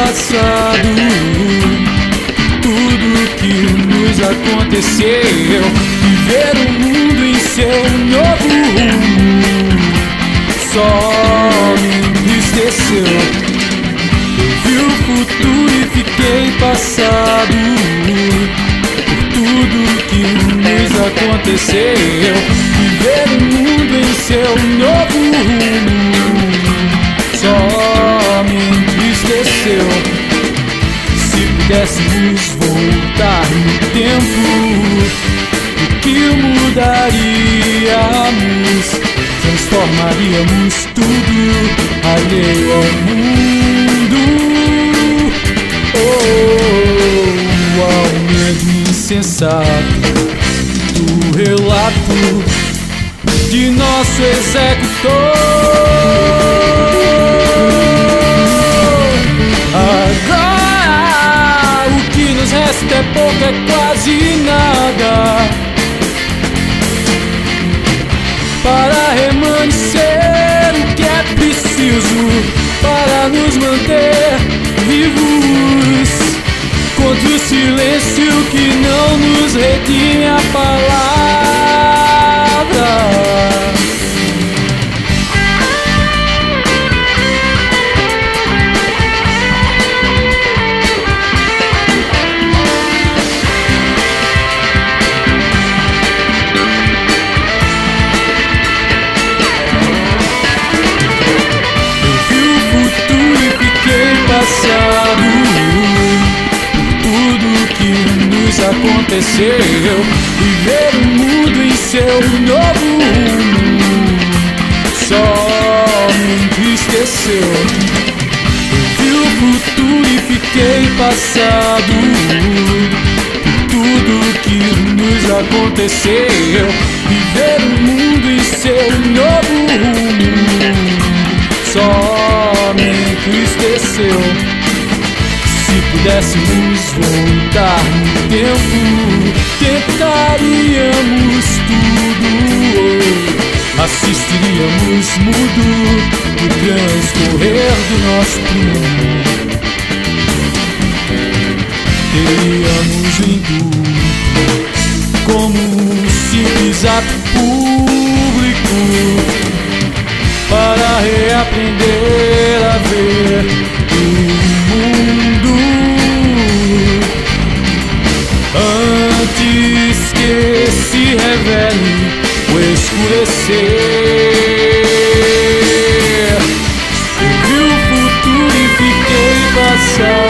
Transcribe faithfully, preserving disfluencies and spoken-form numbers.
passado, tudo que nos aconteceu, viver o mundo em seu novo rumo, só me entristeceu. Eu vi o futuro e fiquei passado por tudo que nos aconteceu, viver o mundo em seu novo rumo, só me entristeceu. Se pudéssemos voltar no tempo, o que mudaríamos? Transformaríamos tudo alheio ao mundo, oh, ao medo insensato do relato de nosso executor. Agora o que nos resta é pouco, é quase nada para remanescer o que é preciso para nos manter vivos contra o silêncio que não nos redime a palavra. Aconteceu, viver o mundo em seu novo rumo, só me entristeceu. Eu vi o futuro e fiquei passado por tudo que nos aconteceu, viver o mundo em seu novo rumo, só me entristeceu. Se pudéssemos voltar no tempo, tentaríamos tudo, assistiríamos mudo o transcorrer do nosso prumo. Teríamos lindo como um simples ato público para reaprender a ver o mundo antes que se revele o escurecer. Eu vi o futuro e fiquei passado